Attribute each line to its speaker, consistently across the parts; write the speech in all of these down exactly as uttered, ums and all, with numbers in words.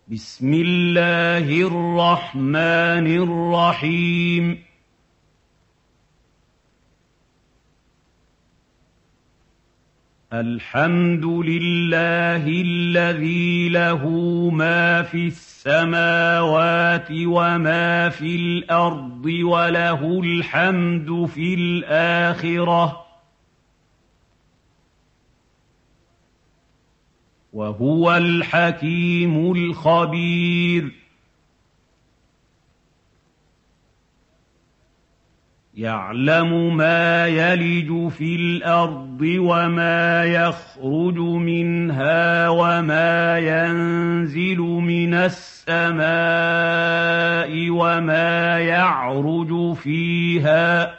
Speaker 1: بسم الله الرحمن الرحيم الحمد لله الذي له ما في السماوات وما في الأرض وله الحمد في الآخرة وهو الحكيم الخبير يعلم ما يلج في الأرض وما يخرج منها وما ينزل من السماء وما يعرج فيها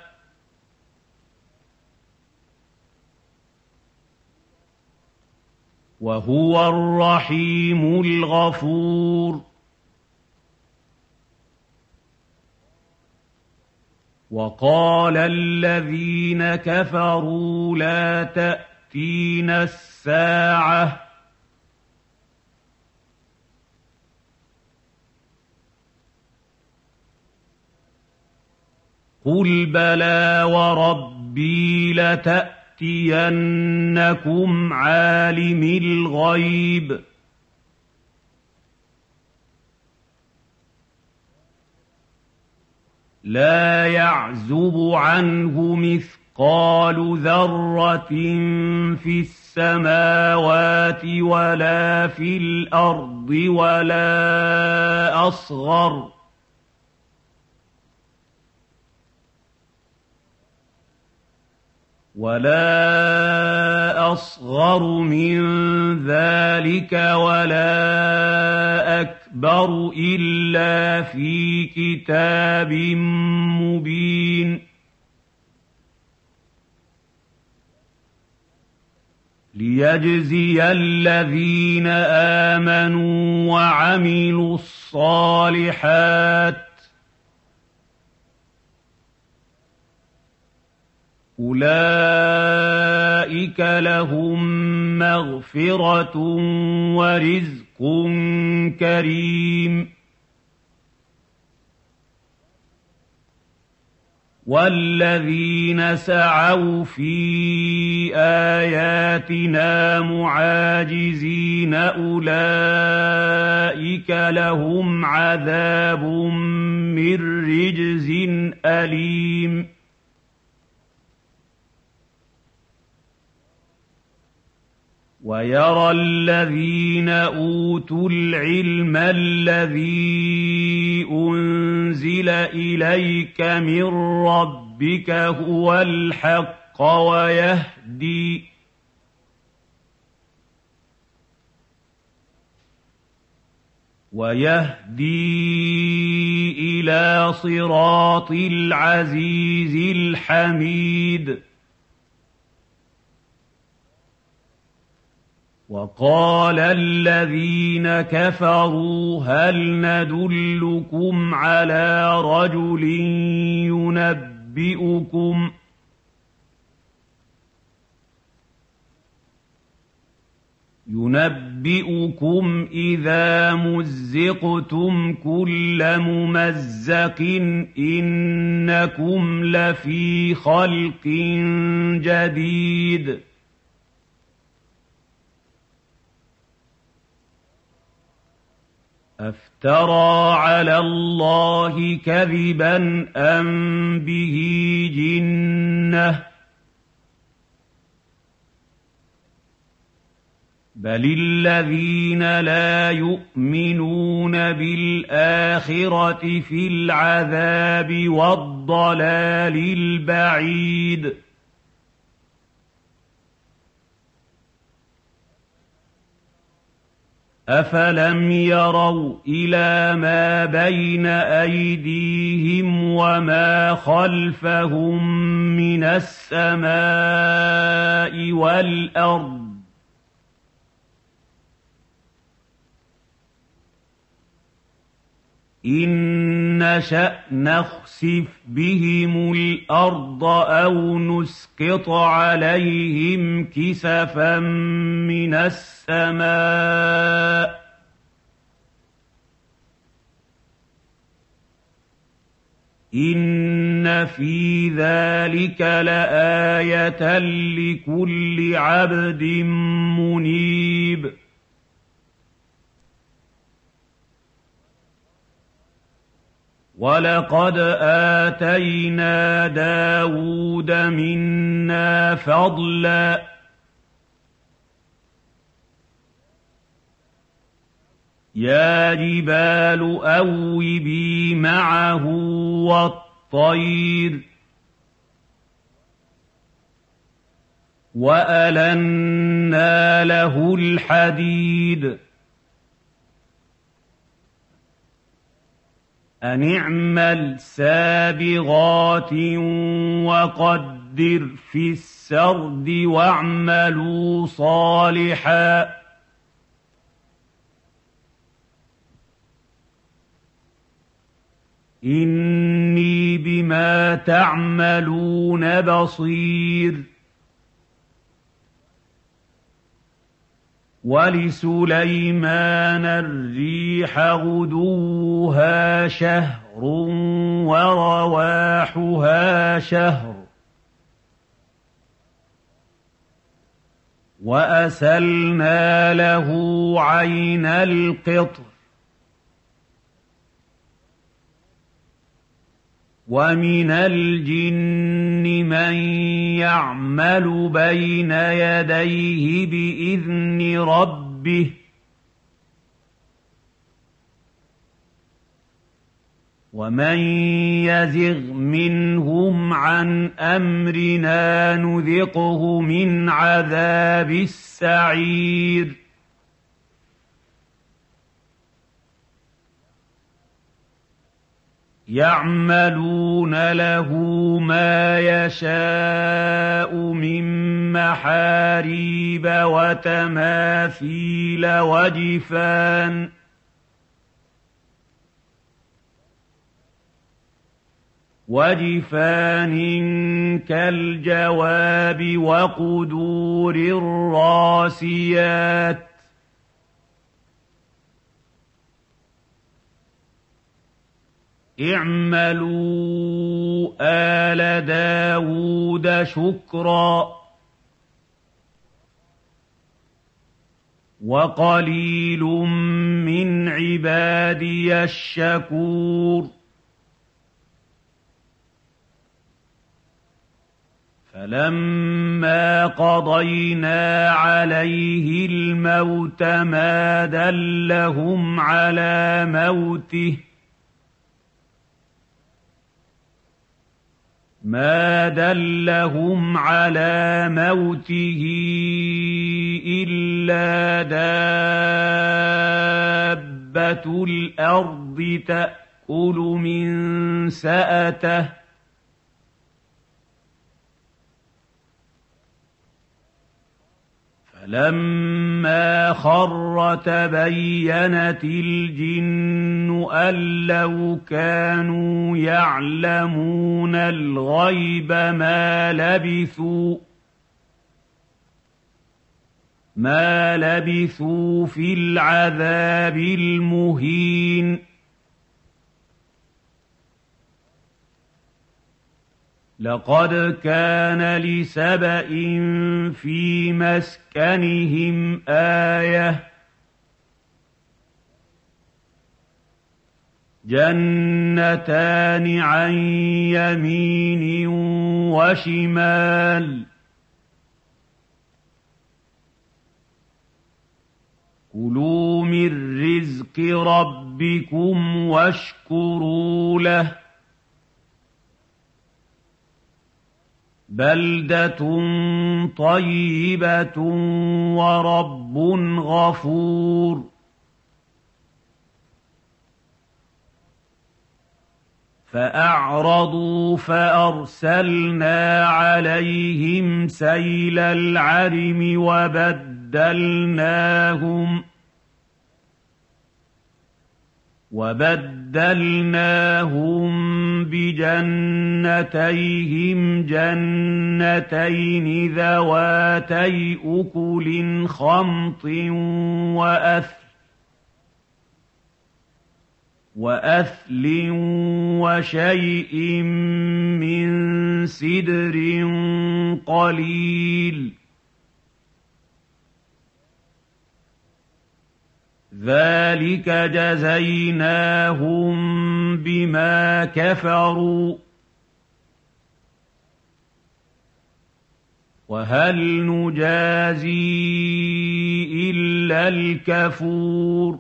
Speaker 1: وهو الرحيم الغفور وقال الذين كفروا لا تأتينا الساعة قل بلى وربي لتأتينكم عالم الغيب لا يعزب عنه مثقال ذرة في السماوات ولا في الأرض ولا أصغر ولا أصغر من ذلك ولا أكبر إلا في كتاب مبين ليجزي الذين آمنوا وعملوا الصالحات أولئك لهم مغفرة ورزق كريم والذين سعوا في آياتنا معاجزين أولئك لهم عذاب من رجز أليم ويرى الذين أوتوا العلم الذي أنزل إليك من ربك هو الحق ويهدي ويهدي إلى صراط العزيز الحميد وقال الذين كفروا هل ندلكم على رجل ينبئكم ينبئكم إذا مزقتم كل ممزق إنكم لفي خلق جديد أفترى على الله كذبا أم به جنة بل الذين لا يؤمنون بالآخرة في العذاب والضلال البعيد أفلم يروا إلى ما بين أيديهم وما خلفهم من السماء والأرض إن نشأ نخسف بهم الأرض أو نسقط عليهم كسفا من السماء إِنَّ فِي ذَلِكَ لَآيَةً لِكُلِّ عَبْدٍ مُنِيبٍ وَلَقَدْ آتَيْنَا دَاوُودَ مِنَّا فَضْلًا يَا جِبَالُ أَوِّبِي مَعَهُ وَالطَّيْرَ وَأَلَنَّا لَهُ الْحَدِيدَ أَنِ اعْمَلْ سَابِغَاتٍ وَقَدِّرْ فِي السَّرْدِ وَاعْمَلُوا صَالِحًا إِنِّي بِمَا تَعْمَلُونَ بَصِيرٌ وَلِسُلَيْمَانَ الرِّيحَ غُدُوُّهَا شَهْرٌ وَرَوَاحُهَا شَهْرٌ وَأَسَلْنَا لَهُ عَيْنَ الْقِطْرِ وَمِنَ الْجِنِّ مَن يَعْمَلُ بَيْنَ يَدَيْهِ بِإِذْنِ رَبِّهِ وَمَن يَزِغْ مِنْهُمْ عَنْ أَمْرِنَا نُذِقْهُ مِنْ عَذَابِ السَّعِيرِ يَعْمَلُونَ لَهُ مَا يَشَاءُ مِن مَّحَارِيبَ وَتَمَاثِيلَ وَجِفَانٍ وَجِفَانٍ كَالْجَوَابِ وَقُدُورٍ رَّاسِيَاتٍ اعْمَلُوا آلَ دَاوُودَ شُكْرًا وَقَلِيلٌ مِّنْ عِبَادِيَ الشَّكُورُ فَلَمَّا قَضَيْنَا عَلَيْهِ الْمَوْتَ مَا دَلَّهُمْ عَلَىٰ مَوْتِهِ مَا دَلَّهُمْ عَلَىٰ مَوْتِهِ إِلَّا دَابَّةُ الْأَرْضِ تَأْكُلُ مِن سَأَتَهُ ۖ فَلَمَّا خَرَّ تَبَيَّنَتِ الْجِنُّ أَن لَّوْ كَانُوا يَعْلَمُونَ الْغَيْبَ مَا لَبِثُوا مَا لَبِثُوا فِي الْعَذَابِ الْمُهِينِ لَقَدْ كَانَ لِسَبَإٍ فِي مَسْكَنِهِمْ آيَةٌ جَنَّتَانِ عَن يَمِينٍ وَشِمَالٍ كُلُوا مِن رِّزْقِ رَبِّكُمْ وَاشْكُرُوا لَهُ بَلْدَةٌ طَيِّبَةٌ وَرَبٌّ غَفُورٌ فَأَعْرَضُوا فَأَرْسَلْنَا عَلَيْهِمْ سَيْلَ الْعَرِمِ وَبَدَّلْنَاهُمْ وَبَدَّلْنَاهُم بِجَنَّتَيْهِمْ جَنَّتَيْنِ ذَوَاتَيْ أُكُلٍ خَمْطٍ وَأَثْلٍ وَأَثْلٍ وَشَيْءٍ مِّن سِدْرٍ قَلِيلٍ ذَلِكَ جَزَيْنَاهُم بِمَا كَفَرُوا وَهَلْ نُجَازِي إِلَّا الْكَفُورَ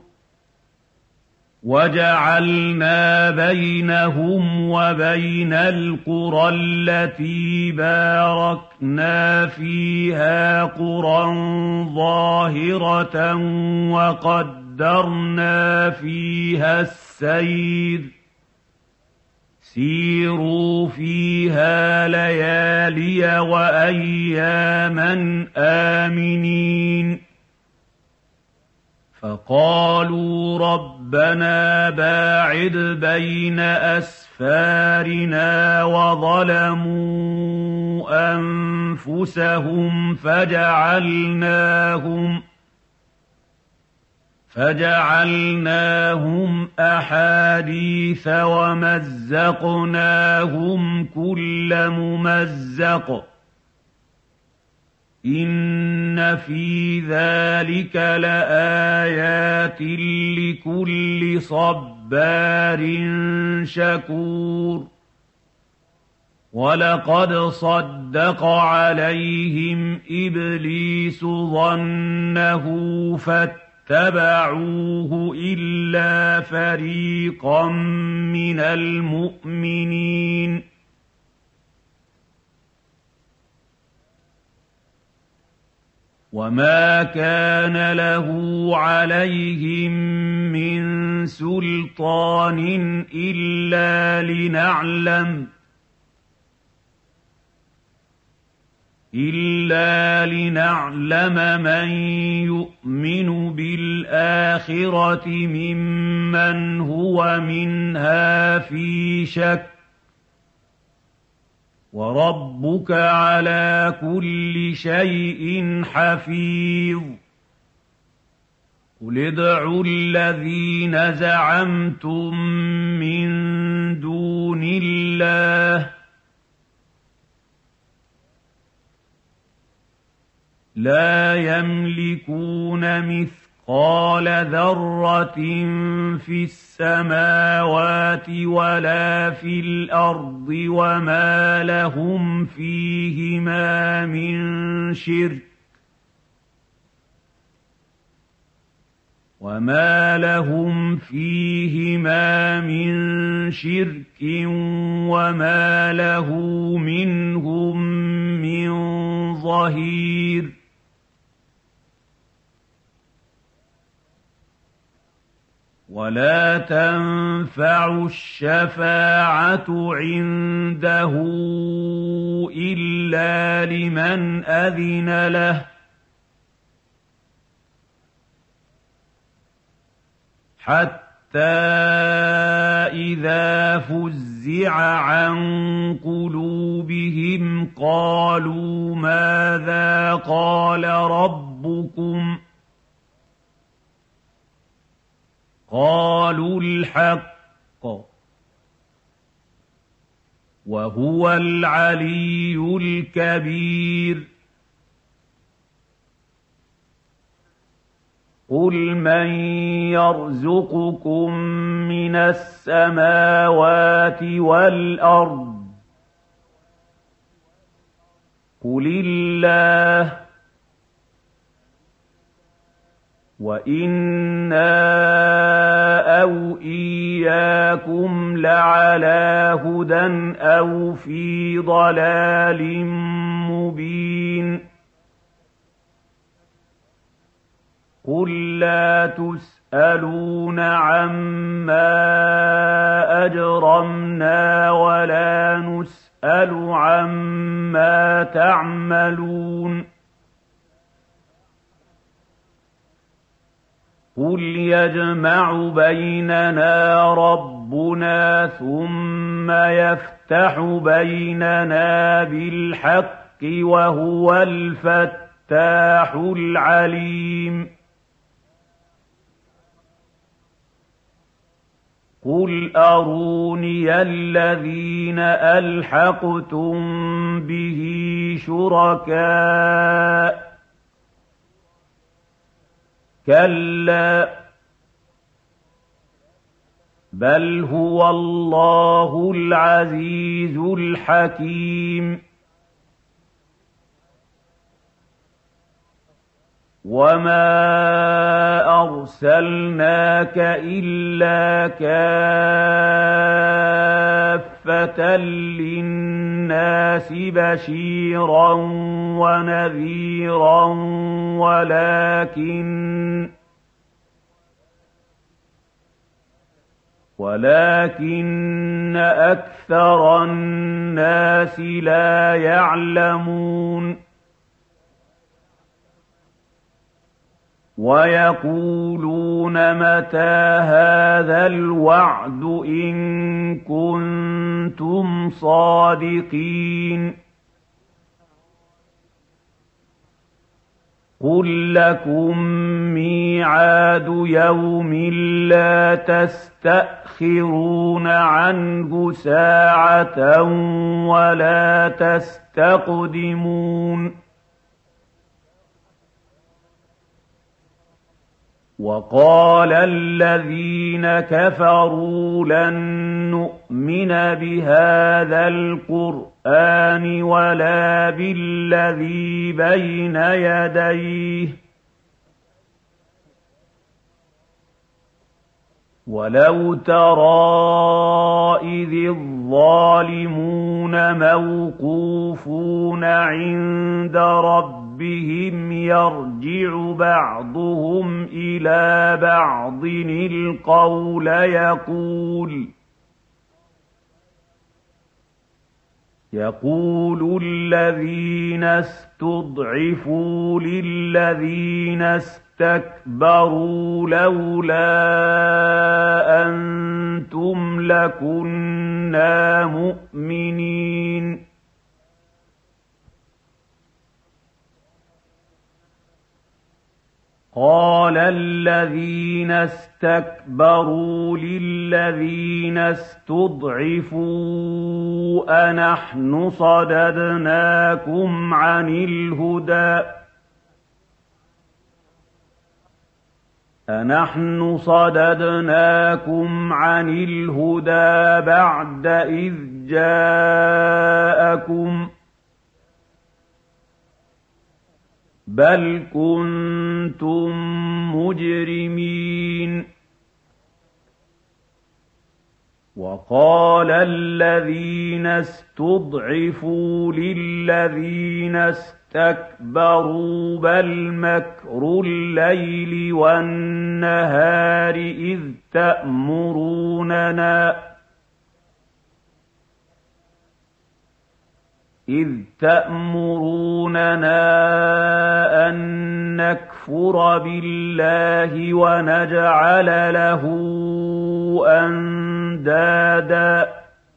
Speaker 1: وَجَعَلْنَا بَيْنَهُمْ وَبَيْنَ الْقُرَى الَّتِي بَارَكْنَا فِيهَا قُرًى ظَاهِرَةً وَقَدَّرْنَا فِيهَا السَّيْرَ سِيرُوا فِيهَا لَيَالِيَ وَأَيَّامًا آمِنِينَ فَقَالُوا رَبَّنَا بَاعِدْ بَيْنَ أَسْفَارِنَا وَظَلَمُوا أَنفُسَهُمْ فَجَعَلْنَاهُمْ فَجَعَلْنَاهُمْ أَحَادِيثَ وَمَزَّقْنَاهُمْ كُلَّ مُمَزَّقٍ إِنَّ فِي ذَلِكَ لَآيَاتٍ لِكُلِّ صَبَّارٍ شَكُورٍ وَلَقَدْ صَدَّقَ عَلَيْهِمْ إِبْلِيسُ ظَنَّهُ فَاتَّبَعُوهُ إِلَّا فَرِيقًا مِّنَ الْمُؤْمِنِينَ وَمَا كَانَ لَهُ عَلَيْهِم مِّن سُلْطَانٍ إِلَّا لِنَعْلَمَ إِلَّا لِنَعْلَمَ مَن يُؤْمِنُ بِالْآخِرَةِ مِمَّنْ هُوَ مِنْهَا فِي شَكٍّ وَرَبُّكَ عَلَىٰ كُلِّ شَيْءٍ حَفِيظٌ قُلِ ادْعُوا الَّذِينَ زَعَمْتُم مِّن دُونِ اللَّهِ لَا يَمْلِكُونَ مِثْقَالَ ذَرَّةٍ فِي السَّمَاوَاتِ وَلَا فِي الْأَرْضِ وَمَا لَهُمْ فِيهِمَا مِن شِرْكٍ وَمَا لَهُمْ فِيهِمَا مِن شِرْكٍ وَمَا لَهُ مِنْهُم مِّن ظَهِيرٍ وَلَا تَنفَعُ الشَّفَاعَةُ عِندَهُ إِلَّا لِمَنْ أَذِنَ لَهُ حَتَّىٰ إِذَا فُزِّعَ عَن قُلُوبِهِمْ قَالُوا مَاذَا قَالَ رَبُّكُمْ ۖ قَالُوا الْحَقَّ وَهُوَ الْعَلِيُّ الْكَبِيرُ قُلْ مَن يَرْزُقُكُم مِّنَ السَّمَاوَاتِ وَالْأَرْضِ قُلِ اللَّهُ وَإِنَّا أَوْ إِيَّاكُمْ لَعَلَىٰ هُدًى أَوْ فِي ضَلَالٍ مُّبِينٍ قُل لَّا تُسْأَلُونَ عَمَّا أَجْرَمْنَا وَلَا نُسْأَلُ عَمَّا تَعْمَلُونَ قُلْ يَجْمَعُ بَيْنَنَا رَبُّنَا ثُمَّ يَفْتَحُ بَيْنَنَا بِالْحَقِّ وَهُوَ الْفَتَّاحُ الْعَلِيمُ قُلْ أَرُونِيَ الَّذِينَ أَلْحَقْتُم بِهِ شُرَكَاءَ ۖ كَلَّا بَلْ هُوَ اللَّهُ الْعَزِيزُ الْحَكِيمُ وَمَا أَرْسَلْنَاكَ إِلَّا كَافَّةً لِّلنَّاسِ بَشِيرًا وَنَذِيرًا وَلَٰكِنَّ وَلَٰكِنَّ أَكْثَرَ النَّاسِ لَا يَعْلَمُونَ وَيَقُولُونَ مَتَىٰ هَٰذَا الْوَعْدُ إِن كُنتُمْ صَادِقِينَ قُل لَّكُم مِّيعَادُ يَوْمٍ لَّا تَسْتَأْخِرُونَ عَنْهُ سَاعَةً وَلَا تَسْتَقْدِمُونَ وَقَالَ الَّذِينَ كَفَرُوا لَن نُّؤْمِنَ بِهَٰذَا الْقُرْآنِ وَلَا بِالَّذِي بَيْنَ يَدَيْهِ وَلَوْ تَرَىٰ إِذِ الظَّالِمُونَ مَوْقُوفُونَ عِندَ رَبِّهِمْ بهم يرجع بعضهم إلى بعض القول يقول يقول الذين استضعفوا للذين استكبروا لولا أنتم لكنا مؤمنين قال الذين استكبروا للذين استضعفوا أنحن صددناكم عن الهدى أنحن صددناكم عن الهدى بعد إذ جاءكم بل كنتم مجرمين وقال الذين استضعفوا للذين استكبروا بل مكر الليل والنهار إذ تأمروننا إذ تأمروننا أن نكفر بالله ونجعل له أندادا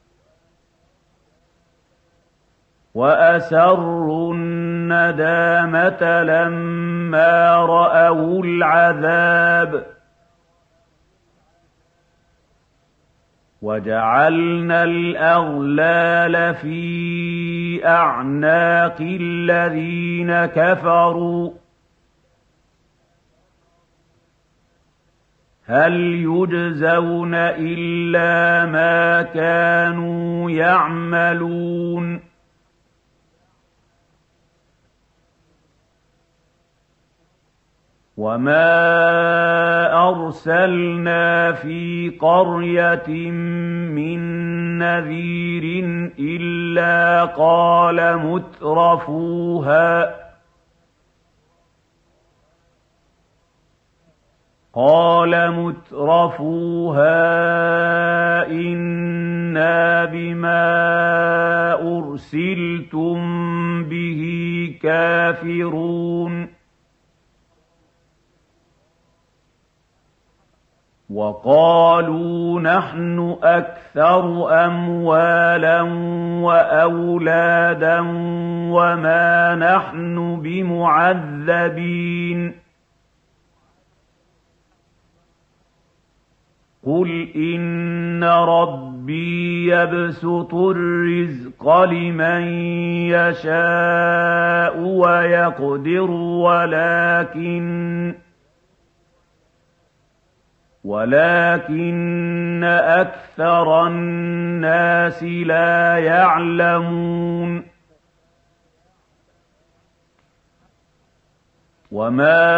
Speaker 1: وأسروا الندامة لما رأوا العذاب وجعلنا الأغلال في أعناق الذين كفروا هل يجزون إلا ما كانوا يعملون وما أرسلنا في قرية من نذير إلا قال مترفوها قال مترفوها إنا بما أرسلتم به كافرون وقالوا نحن أكثر أموالا وأولادا وما نحن بمعذبين قُلْ إِنَّ رَبِّي يَبْسُطُ الرِّزْقَ لِمَن يَشَاءُ وَيَقْدِرُ وَلَٰكِنَّ وَلَٰكِنَّ أَكْثَرَ النَّاسِ لَا يَعْلَمُونَ وَمَا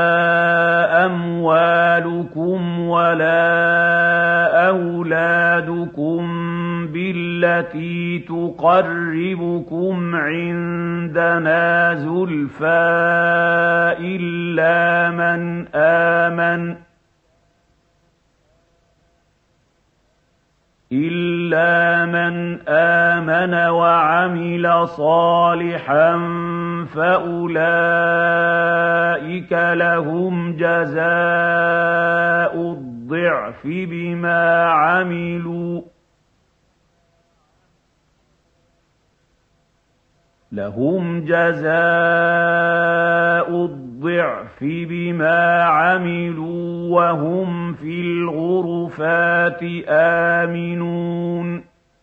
Speaker 1: أَمْوَالُكُمْ وَلَا أَوْلَادُكُم بِالَّتِي تُقَرِّبُكُمْ عِندَنَا زُلْفَىٰ إِلَّا مَنْ آمَنَ إِلَّا مَنْ آمَنَ وَعَمِلَ صَالِحًا فَأُولَٰئِكَ لَهُمْ جَزَاءُ الضِّعْفِ بِمَا عَمِلُوا لهم جزاء الضعف بما عملوا وهم في الغرفات آمنون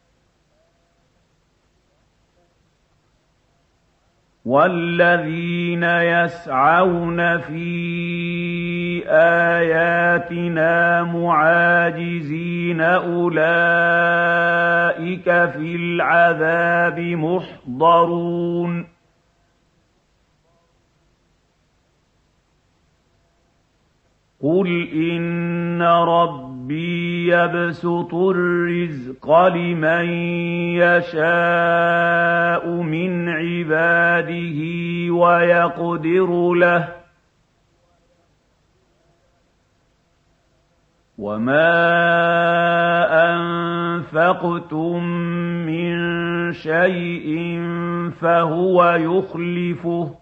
Speaker 1: والذين يسعون في آياتنا معاجزين أولئك في العذاب محضرون قل إن ربي يبسط الرزق لمن يشاء من عباده ويقدر له وما أنفقتم من شيء فهو يخلفه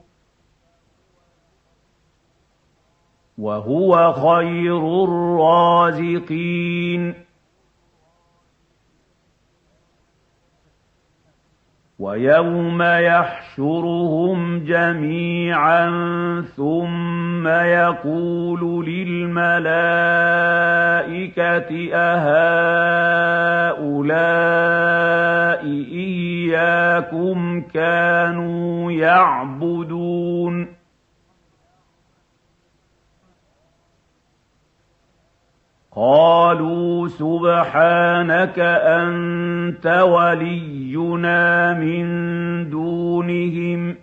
Speaker 1: وهو خير الرازقين ويوم يحشرهم جميعا ثم يقول للملائكة أهؤلاء إياكم كانوا يعبدون قالوا سبحانك أنت ولينا من دونهم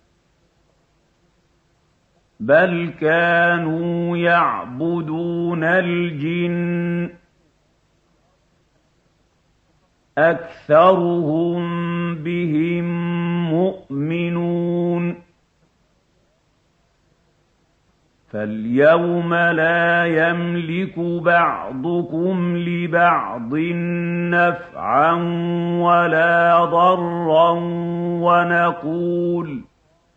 Speaker 1: بل كانوا يعبدون الجن أكثرهم بهم مؤمنون فاليوم لا يملك بعضكم لبعض نفعا ولا ضرا ونقول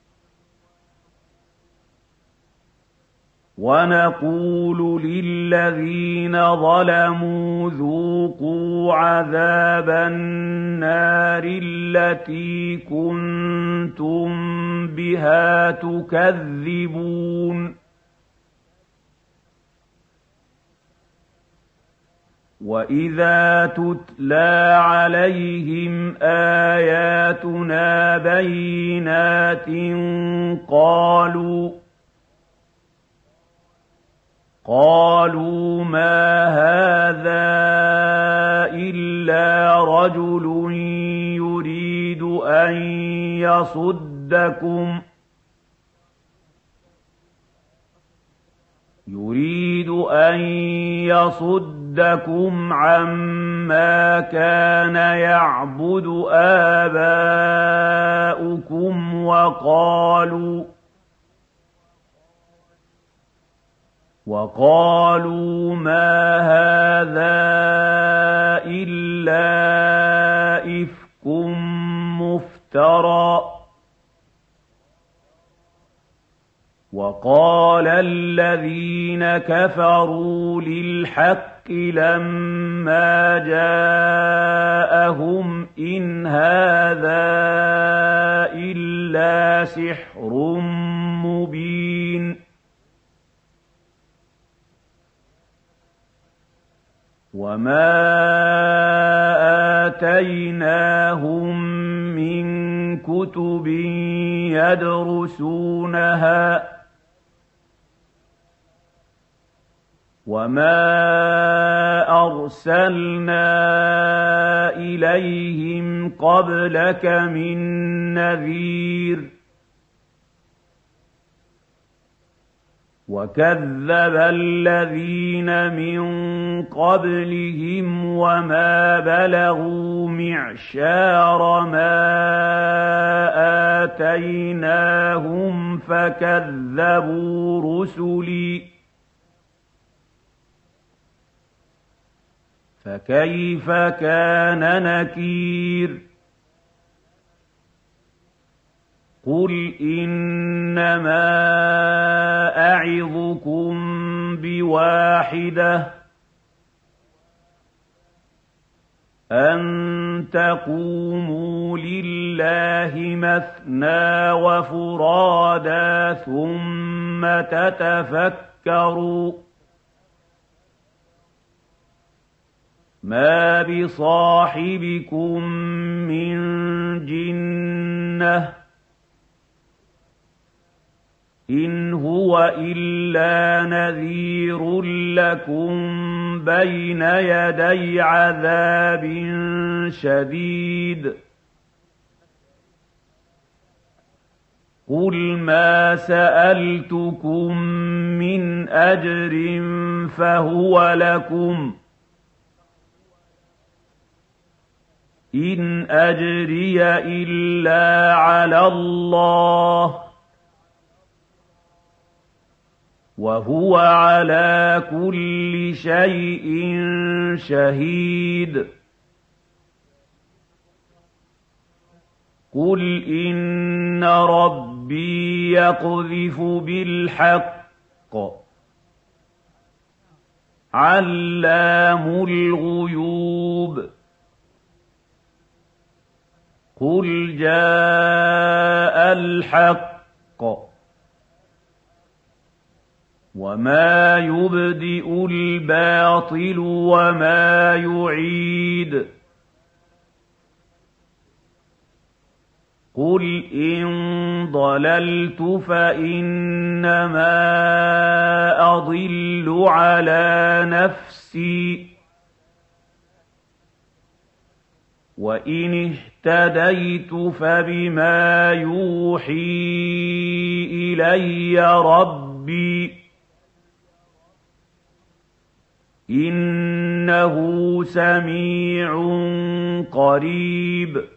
Speaker 1: ونقول للذين ظلموا ذوقوا عذاب النار التي كنتم بها تكذبون وَإِذَا تُتْلَىٰ عَلَيْهِمْ آيَاتُنَا بَيِّنَاتٍ قَالُوا قَالُوا مَا هَٰذَا إِلَّا رَجُلٌ يُرِيدُ أَن يَصُدَّكُمْ يُرِيدُ أَن يَصُدَّكُمْ عَمَّا كَانَ يَعْبُدُ آبَاؤُكُمْ وَقَالُوا وَقَالُوا مَا هَٰذَا إِلَّا إِفْكٌ مُّفْتَرًى وَقَالَ الَّذِينَ كَفَرُوا لِلْحَقِّ لَمَّا جَاءَهُمْ إِنْ هَٰذَا إِلَّا سِحْرٌ مُّبِينٌ وَمَا آتَيْنَاهُم مِّن كُتُبٍ يَدْرُسُونَهَا وَمَا أَرْسَلْنَا إِلَيْهِمْ قَبْلَكَ مِن نَّذِيرٍ وَكَذَّبَ الَّذِينَ مِن قَبْلِهِمْ وَمَا بَلَغُوا مِعْشَارَ مَا آتَيْنَاهُمْ فَكَذَّبُوا رُسُلِي فَكَيْفَ كَانَ نَكِيرِ قُلْ إِنَّمَا أَعِظُكُم بِوَاحِدَةٍ أَن تَقُومُوا لِلَّهِ مَثْنَىٰ وَفُرَادَىٰ ثُمَّ تَتَفَكَّرُوا مَا بِصَاحِبِكُم مِّن جِنَّةٍ إِنْ هُوَ إِلَّا نَذِيرٌ لَّكُم بَيْنَ يَدَيْ عَذَابٍ شَدِيدٍ قُلْ مَا سَأَلْتُكُم مِّنْ أَجْرٍ فَهُوَ لَكُمْ إِنْ أَجْرِيَ إِلَّا عَلَى اللَّهِ وَهُوَ عَلَىٰ كُلِّ شَيْءٍ شَهِيدٌ قُلْ إِنَّ رَبِّي يَقْذِفُ بِالْحَقِّ عَلَّامُ الْغُيُوبِ قُلْ جَاءَ الْحَقُّ وَمَا يُبْدِئُ الْبَاطِلُ وَمَا يُعِيدُ قُلْ إِن ضَلَلْتُ فَإِنَّمَا أَضِلُّ عَلَىٰ نَفْسِي وَإِنِ اهْتَدَيْتُ فَبِمَا يُوحِي إِلَيَّ رَبِّي إِنَّهُ سَمِيعٌ قَرِيبٌ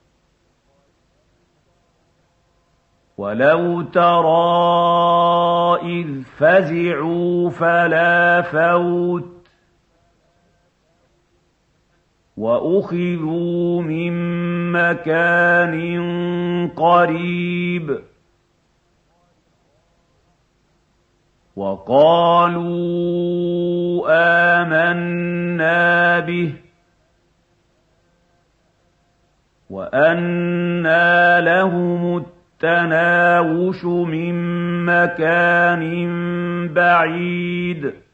Speaker 1: وَلَوْ تَرَىٰ إِذْ فَزِعُوا فَلَا فَوْتَ وَأُخِذُوا مِن مَّكَانٍ قَرِيبٍ وَقَالُوا آمَنَّا بِهِ وَأَنَّىٰ لَهُمُ التَّنَاوُشُ مِن مَّكَانٍ بَعِيدٍ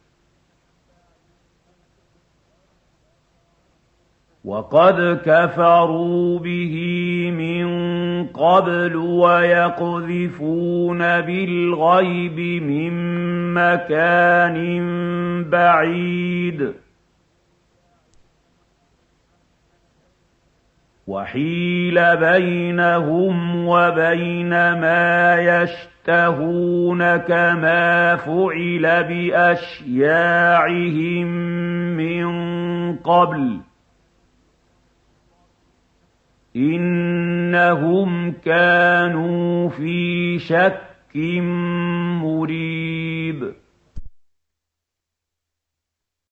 Speaker 1: وَقَدْ كَفَرُوا بِهِ مِن قَبْلُ وَيَقْذِفُونَ بِالْغَيْبِ مِن مَّكَانٍ بَعِيدٍ وَحِيلَ بَيْنَهُمْ وَبَيْنَ مَا يَشْتَهُونَ كَمَا فُعِلَ بِأَشْيَاعِهِم مِّن قَبْلُ إِنَّهُمْ كَانُوا فِي شَكٍّ مُّرِيبٍ